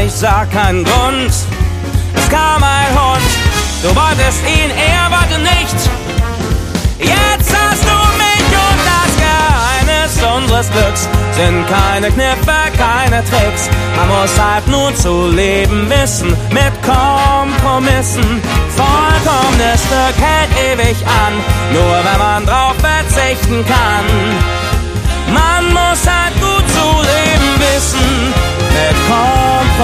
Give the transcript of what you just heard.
ich sah keinen Grund. Es kam ein Hund, du wolltest ihn, er wollte nicht. Jetzt hast du mich und das Geheimnis unseres Glücks sind keine Kniffe, keine Tricks. Man muss halt nur zu leben wissen, mit Kompromissen. Vollkommenes Glück hält ewig an, nur wenn man drauf verzichten kann. Man muss halt gut zu leben wissen, mit Kompromissen.